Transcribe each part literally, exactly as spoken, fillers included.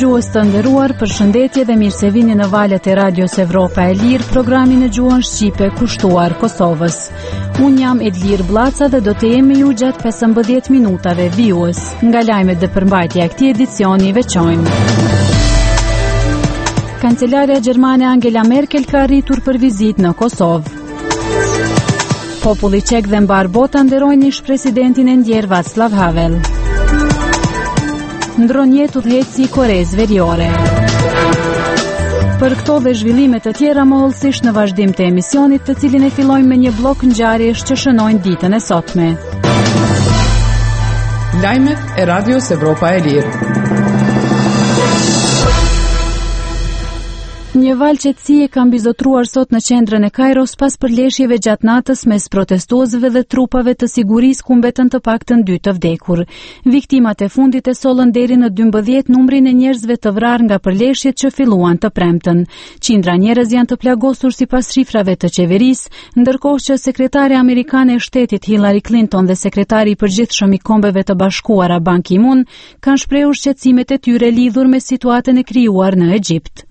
Dëgjues të nderuar, përshëndetje dhe mirë se vini në valët e Radios Evropa e Lirë, programin e gjuhën shqipe kushtuar Kosovës. Unë jam Edlir Blaca dhe do të jemi ju gjatë pesëmbëdhjetë minutave vijues. Nga lajmet dhe përmbajtja e këtij edicioni veçojmë. Kancelarja gjermane Angela Merkel ka arritur për vizitë në Kosovë. Populli çek dhe mbar bota nderojnë ish-presidentin e ndjer Václav Havel. Ndron jetë udhëheci i Koreas Veriore. Për këto dhe zhvillime të tjera mohëllësisht në vazhdim të emisionit, të cilin e fillojmë me një blok ngjarjesh që shënojnë ditën e sotme. Lajmet e Radios Evropa e Lirë. Një val qetësie ka mbizotruar sot në qendrën e Kairos pas përleshjeve gjatë natës mes protestuesve dhe trupave të sigurisë ku mbetën të paktën dy të vdekur. Viktimat e fundit e sollën deri në dymbëdhjetë numrin e njerëzve të vrarë nga përleshjet që filluan të premten. Qindra njerëz janë të plagosur sipas shifrave të qeverisë, ndërkohë që sekretari amerikane e shtetit Hillary Clinton dhe sekretari i përgjithshëm i Kombeve të Bashkuara Ban Ki-moon kanë shprehur shqetësimet e tyre lidhur me situatën e krijuar në Egjipt.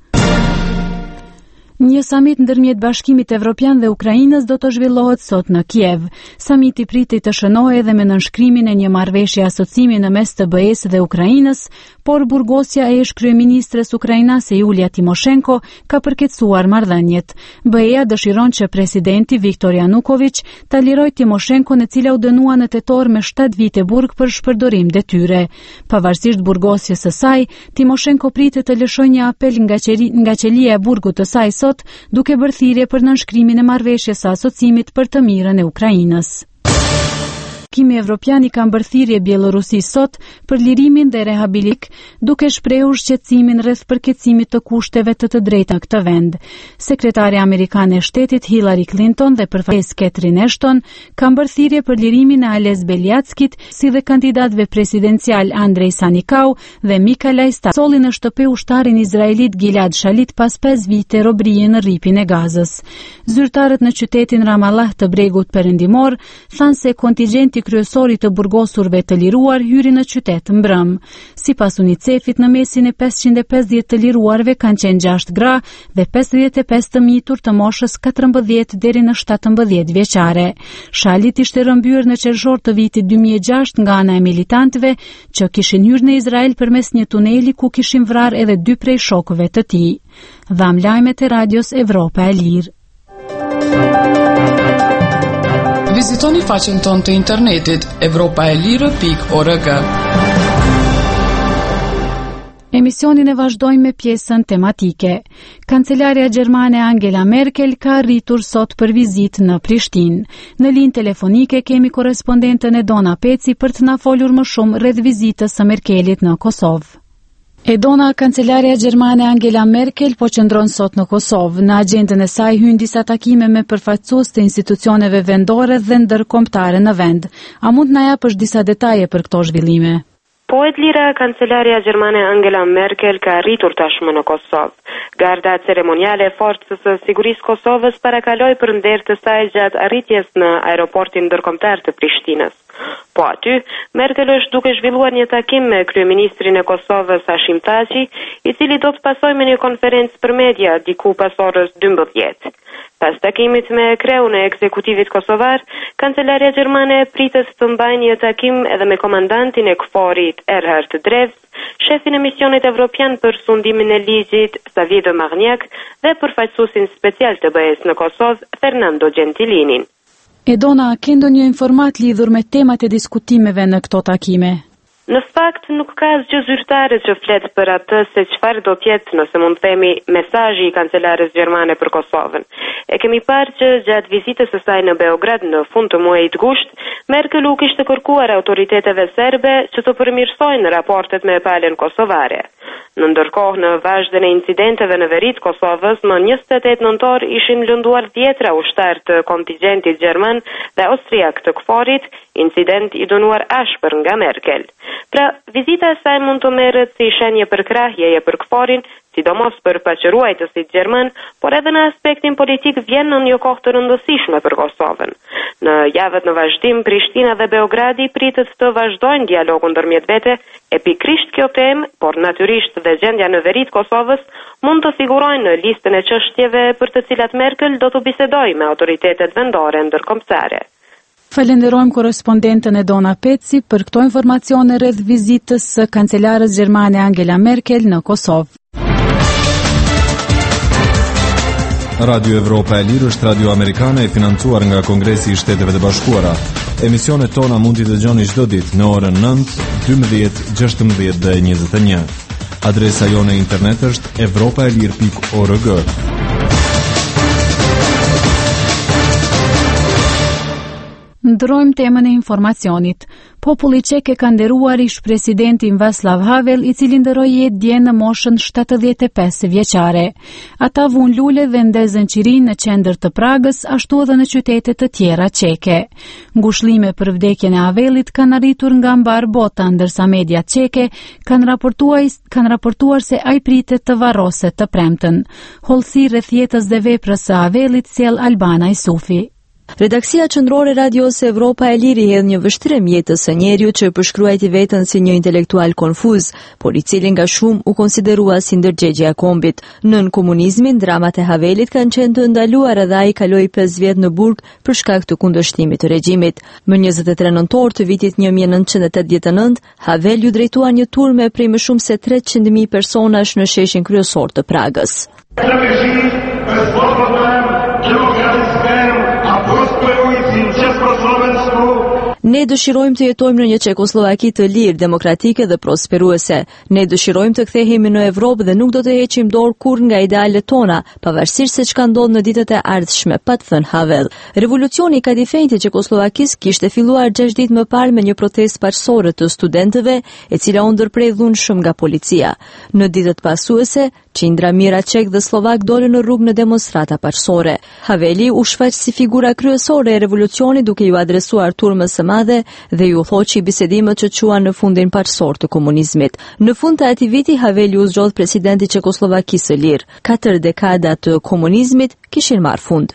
Një samit ndërmjet Bashkimit Evropian dhe Ukrainës do të zhvillohet sot në Kiev. Samiti priti të shënohej edhe me nënshkrimin e një marrëveshje asociimi në mes të B E-s dhe Ukrainës, por burgosja e ish-kryeministres ukrainase Julia Timoshenko ka përkeqësuar marrëdhëniet. B E-ja dëshiron që presidenti Viktor Yanukovych ta lirojë Timoshenkon, e cila u dënua në tetor me shtatë vite burg për shpërdorim detyre. Pavarësisht burgosjes së saj, Timoshenko pritet të lëshojë një apel nga qeli, nga qelia e burgut të saj sot, duke bërë thirrje për nënshkrimin e marrëveshjes së asociimit për të mirën e Ukrainës. Kimi Evropian i ka bërë thirrje Bielorusisë sot për lirimin dhe rehabilitik, duke shprehur shqetësimin rreth përkeqësimit të kushteve të të drejta në këtë vend. Sekretarja amerikane e shtetit Hillary Clinton dhe përfaqësues Catherine Ashton kanë bërë thirrje për lirimin e Ales Beliackit, si dhe kandidatëve presidencial Andrej Sanikau dhe Mikalaj Sta. Solli në shtëpi ushtarin izraelit Gilad Shalit pas pesë vite robërie në rripin e Gazës. Zyrtarët në qytetin Ramallah të bregut perëndimor thanë se kontingjenti kryesori të burgosurve të liruar hyri në qytet mbrëm. Sipas UNICEF-it, në mesin e pesëqind e pesëdhjetë të liruarve kanë qenë gjashtë gra dhe pesëdhjetë e pesë të mitur të moshës katërmbëdhjetë deri në shtatëmbëdhjetë vjeçare. Shalit ishte rrëmbyer në qershor të vitit dy mijë e gjashtë nga ana e militantëve që kishin hyrë në Izrael përmes një tuneli ku kishin vrarë edhe dy prej shokëve të tij. Dham lajmet e Radios Evropa e Lirë. Vizitoni faqen tonë të internetit evropaelire pikë org. Emisionin e vazhdojmë me pjesën tematike. Kancelarja gjermane Angela Merkel ka arritur sot për vizitë në Prishtinë. Në linjë telefonike kemi korrespondenten Edona Peci për të na folur më shumë rreth vizitës së Merkelit në Kosovë. Edona, kancelarja gjermane Angela Merkel po qëndron sot në Kosovë. Në agjendën e saj hyn disa takime me përfaqësues të institucioneve vendore dhe ndërkombëtare në vend. A mund na japësh disa detaje për këto zhvillime? Po e lira, kancelarja gjermane Angela Merkel ka arritur tashmë në Kosovë. Garda ceremoniale e forcës së sigurisë Kosovës parakaloi për nder të saj gjatë arritjes në aeroportin ndërkombëtar të Prishtinës. Po aty, Merkel është duke zhvilluar një takim me kryeministrin e Kosovës Hashim Thaçi, i cili do të pasojë me një konferencë për media diku pas orës dymbëdhjetë. Pas takimit me kreun e ekzekutivit kosovar, kancelarja gjermane pritet të mbajë një takim edhe me komandantin e K F O R-it Erhard Drevs, shefin e misionit evropian për sundimin e ligjit Xavier de Marniac dhe përfaqësuesin special të B E-s në Kosovë Fernando Gentilinin. Edona, ke ndonjë informat lidhur me temat e diskutimeve në këto takime? Në fakt, nuk ka asgjë zyrtare që flet për atë se çfarë do të jetë, nëse mund të themi, mesazhi i kancelares gjermane për Kosovën. E kemi parë që gjatë vizitës së saj në Beograd në fund të muajit gusht, Merkel u kishte kërkuar autoriteteve serbe që të përmirësojnë raportet me palën kosovare. Në ndërkohë, në vazhdën e incidenteve në veri të Kosovës, më njëzet e tetë nëntor ishin lënduar dhjetra ushtar të kontingjentit gjerman dhe austriak të K F O R-it, incident i dënuar ashpër nga Merkel. Pra, vizita e saj mund të merret si shenjë përkrahjeje për K F O R-in, sidomos për paqëruajtësit gjerman, por edhe në aspektin politik vjen në një kohë të rëndësishme për Kosovën. Në javët në vazhdim, Prishtina dhe Beogradi pritet të vazhdojnë dialogun ndërmjet vete, e pikrisht kjo temë, por natyrisht dhe gjendja në veri të Kosovës mund të figurojnë në listën e çështjeve për të cilat Merkel do të bisedojë me autoritetet vendore ndërkombëtare. Falenderojmë korrespondentën e Dona Peci për këto informacione rreth vizitës së kancelarës gjermane Angela Merkel në Kosovë. Radio Evropa e Lirë është radio amerikane e financuar nga Kongresi i Shteteve të Bashkuara. Emisionet tona mund t'i dëgjoni çdo ditë në orën nëntë, dymbëdhjetë, gjashtëmbëdhjetë dhe njëzet e një. Adresa jone internet është evropaelir pikë org. Ndrojmë temën e informacionit. Populli çek e ka nderuar ish presidentin Václav Havel, i cili ndëroi jetë dje në moshën shtatëdhjetë e pesë vjeçare. Ata vun lule dhe ndezën qirin në qendër të Pragës, ashtu edhe në qytete të tjera çeke. Ngushëllime për vdekjen e Havelit kanë arritur nga mbar bota, ndërsa mediat çeke kanë raportuar kanë raportuar se ai pritet të varroset të premten. Hollësi rreth jetës dhe veprës së Havelit sjell Albana Isufi. Redaksia qendrore radios Evropa e Lirë hedh një vështrim jetës së njeriu që përshkruajti veten si një intelektual konfuz, por i cili nga shumë u konsiderua si ndërgjegje e kombit. Nën komunizmin, dramat e Havelit kanë qenë të ndaluara dhe ai kaloi pesë vjet në burg për shkak të kundërshtimit të regjimit. Më njëzet e tre nëntor të vitit një mijë e nëntëqind e tetëdhjetë e nëntë, Havel ju drejtua një turme prej më shumë se treqind mijë personash në sheshin kryesor të Pragës. Ne dëshirojmë të jetojmë në një Çekosllovaki të lirë, demokratike dhe prosperuese. Ne dëshirojmë të kthehemi në Evropë dhe nuk do të heqim dorë kurrë nga idealet tona, pavarësisht se çka ndodh në ditët e ardhshme, pa të thënë Havel. Revolucioni i kadifenjtë të Çekosllovakisë kishte filluar gjashtë ditë më parë me një protestë paqësorë të studentëve, e cila u ndërprej dhunshëm nga policia. Në ditët pasuese, qindra mijëra çek dhe slovak dolën në rrugë në demonstrata paqësorë. Haveli u shfaq si figura kryesore e revolucionit, duke ju adresuar turmës së madhe dhe ju thoqi bisedimet që quan në fundin paqësor të komunizmit. Në fund të atij viti, Haveli u zgjodh presidenti i Çekosllovakisë së lirë. Katër dekada të komunizmit kishin marrë fund.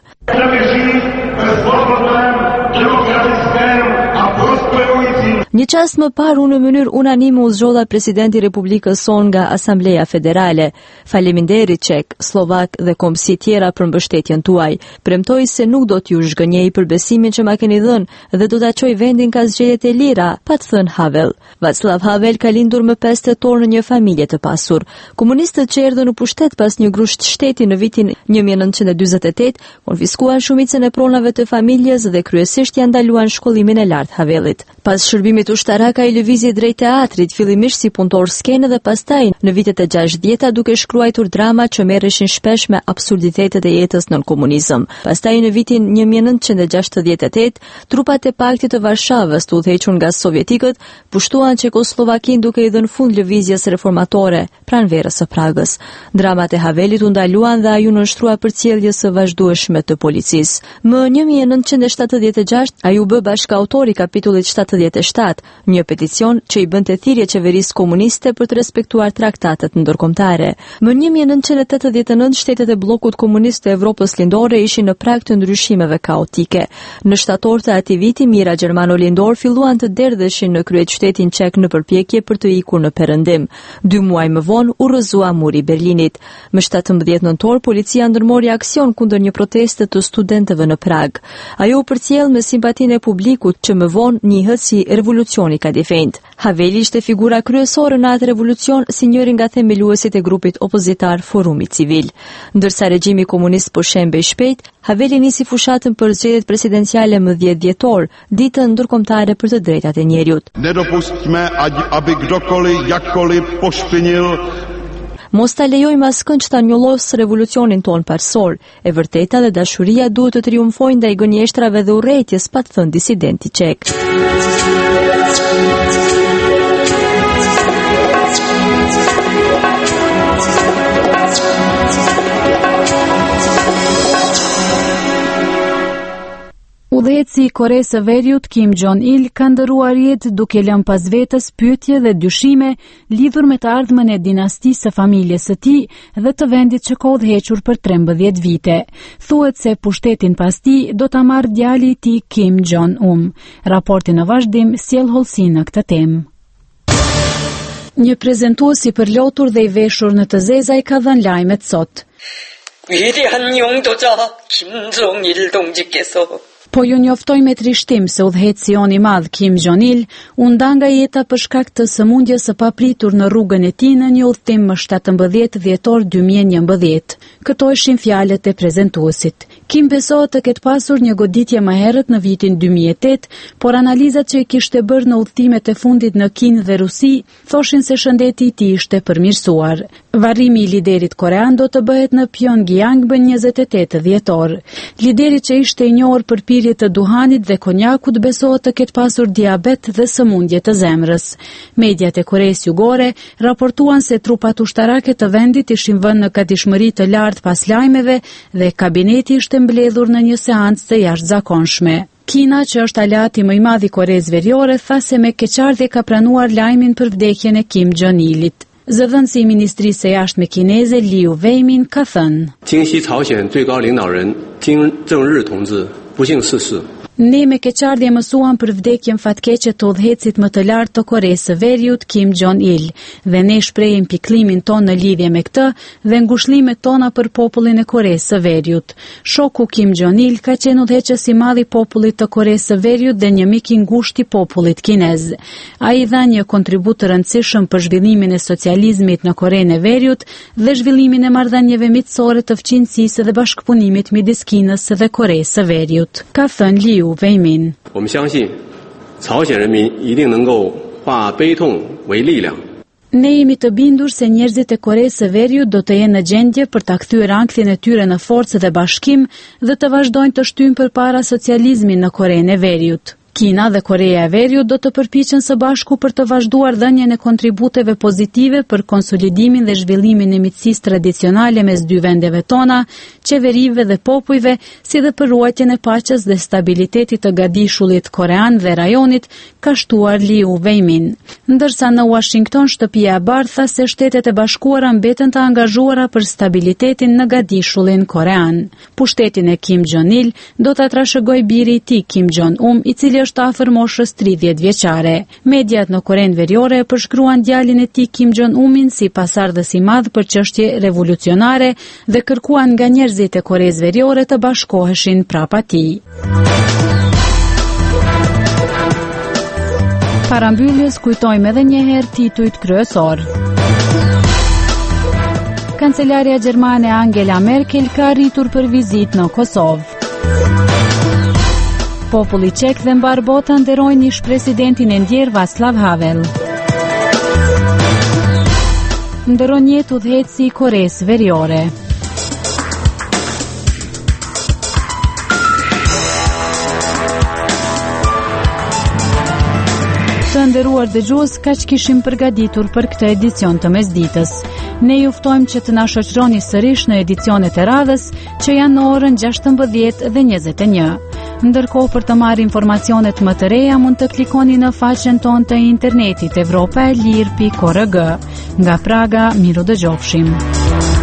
Një çast më parë unë në mënyrë unanime u zgjodha presidenti i Republikës sonë nga Asambleja Federale. Faleminderit çek, slovak dhe kombësi tjera për mbështetjen tuaj. Premtoj se nuk do t'ju zhgënjej për besimin që ma keni dhënë dhe do ta çoj vendin ka zgjedhjet e lira, pa të thënë Havel. Václav Havel ka lindur më pesë tetor në një familje të pasur. Komunistët që erdhën në pushtet pas një grusht shteti në vitin një mijë e nëntëqind e dyzet e tetë, konfiskuan shumicën e pronave të familjes dhe kryesisht ja ndaluan shkollimin e lartë Havelit. Pas shërbimit ushtarak ai lëvizi drejt teatrit, fillimisht si punëtor skene dhe pastaj në vitet e gjashtëdhjeta duke shkruar drama që merreshin shpesh me absurditetet e jetës nën komunizëm. Pastaj në vitin një mijë e nëntëqind e gjashtëdhjetë e tetë, trupat e Paktit të Varshavës, të udhëhequr nga sovjetikët, pushtuan Çekoslovakinë duke i dhënë fund lëvizjes reformatore pranë verës së Pragës. Dramat e Havelit u ndaluan dhe ai u nënshtrua përcjelljes së vazhdueshme të policisë. Më një mijë e nëntëqind e shtatëdhjetë e gjashtë ai u bë bashkëautor i kapitullit shtatëdhjetë e shtatë, një peticion që i bënte thirrje qeverisë komuniste për të respektuar traktatet ndërkombëtare. Më një mijë e nëntëqind e tetëdhjetë e nëntë shtetet e bllokut komunist të Evropës lindore ishin në prag të ndryshimeve kaotike. Në shtator të atij viti, mira gjermano-lindor filluan të derdheshin në kryeqytetin çek në përpjekje për të ikur në perëndim. Dy muaj më vonë u rrëzua muri i Berlinit. Më shtatëmbëdhjetë nëntor policia ndërmori aksion kundër një proteste të studentëve në Prag. Ajo u përcjell me simpatinë e publikut që më vonë njihet si revolucioni kadifenjt. Haveli ishte figura kryesore në atë revolucion si njëri nga themeluesit e grupit opozitar Forumi Civil. Ndërsa regjimi komunist po shembej shpejt, Haveli nisi fushatën për zgjedhjet presidenciale më dhjetë dhjetor, ditën ndërkombëtare për të drejtat e njerëzit. Nedopustíme, aby kdokoliv jakkoliv pošpinil. Mos ta lejojmë askënd që ta njollos revolucionin ton parsor. E vërteta dhe dashuria duhet të triumfojnë ndaj gënjeshtrave dhe urrëties, pa të thënë disidenti çek. Udhëheci i Koresë së Veriut Kim Jong-il ka ndëruar jetë duke lënë pas vetës pyetje dhe dyshime lidhur me të ardhmen e dinastisë së familjes së tij dhe të vendit që ka udhëhequr për trembëdhjetë vite. Thuhet se pushtetin pas tij do ta marrë djali i tij Kim Jong-un. Raporti në vazhdim sjell hollësi në këtë temë. Një prezantues i përlotur dhe i veshur në të zeza i ka dhënë lajmet sot. 위대한 영도자 김정일 동지께서 Po ju njoftoj me trishtim se udhëheci jon i madh Kim Jong-il u nda nga jeta për shkak të sëmundjes së papritur në rrugën e tij në një udhëtim më shtatëmbëdhjetë dhjetor dy mijë e njëmbëdhjetë. Këto ishin fjalët e prezantuesit. Kim besohet të ketë pasur një goditje më herët në vitin dy mijë e tetë, por analizat që i kishte bërë në udhëtimet e fundit në Kinë dhe Rusi thoshin se shëndeti i tij ishte përmirësuar. Varrimi i liderit korean do të bëhet në Pyongyang bën njëzet e tetë dhjetor. Lideri që ishte i njohur për pirje të duhanit dhe konjakut besohet të ketë pasur diabet dhe sëmundje të zemrës. Mediat e Koresë Jugore raportuan se trupat ushtarake të vendit ishin vënë në gatishmëri të lartë pas lajmeve dhe kabineti ishte mbledhur në një seancë të jashtëzakonshme. Kina, që është aleati më i madh i Koresë Veriore, tha se me keqardhje ka pranuar lajmin për vdekjen e Kim Jong-ilit. Zëvendësi i Ministrisë së Jashtme kineze Liu Weimin ka thënë: 京西朝鲜最高领导人金正日同志不幸逝世。 Ne me keqardhje mësuam për vdekjen fatkeqe të udhëhecit më të lartë të Koresë së Veriut Kim Jong-il dhe ne shprehim pikëllimin ton në lidhje me këtë dhe ngushëllimet tona për popullin e Koresë së Veriut. Shoku Kim Jong-il ka qenë udhëheqës i madh i popullit të Koresë së Veriut dhe një mik i ngushtë i popullit kinez. Ai dha një kontribut të rëndësishëm për zhvillimin e socializmit në Korenë e Veriut dhe zhvillimin e marrëdhënieve miqësore të fqinjësisë dhe bashkëpunimit midis Kinës dhe Koresë së Veriut. Ka thënë Liu Weimin. 我们相信朝鲜人民一定能够化悲痛为力量。 Ne jemi të bindur se njerëzit e Koresë së Veriut do të jenë në gjendje për ta kthyer ankthjen e tyre në forcë dhe bashkim dhe të vazhdojnë të shtyjnë përpara socializmin në Korenë e Veriut. Kina dhe Koreja e Veriut do të përpiqen së bashku për të vazhduar dhënien e kontributeve pozitive për konsolidimin dhe zhvillimin e miqësisë tradicionale mes dy vendeve tona, qeverive dhe popujve, si dhe për ruajtjen e paqes dhe stabilitetit të gadishullit korean dhe rajonit, ka shtuar Liu Weimin. Ndërsa në Washington shtëpia e Bardhë tha se Shtetet e Bashkuara mbeten të angazhuara për stabilitetin në gadishullin korean. Pushtetin e Kim Jong-il do ta trashëgojë biri i tij Kim Jong-un, i cili është afër moshës tridhjetë vjeçare. Mediat në Korenë Veriore e përshkruan djalin e tij Kim Jong-unin si pasardhës i madh për çështje revolucionare dhe kërkuan nga njerëzit e Koresë Veriore të bashkoheshin prapa tij. Parambylljes kujtojmë edhe një herë titujt kryesor. Kancelaria gjermane Angela Merkel ka arritur për vizitë në Kosovë. Populli qek dhe mbar bota nderojnë ish presidentin e ndjer Václav Havel. Ndëron jetë udhëheci i Koresë Veriore. Të nderuar dëgjues, kaq kishim përgatitur për këtë edicion të mesditës. Ne ju ftojmë që të na shoqëroni sërish në edicionet e radhës, që janë në orën gjashtëmbëdhjetë dhe njëzet e një. Ndërkohë, për të marrë informacionet më të reja, mund të klikoni në faqen tonë të internetit evropaelir pikë org. Nga Praga, miru dëgjofshim.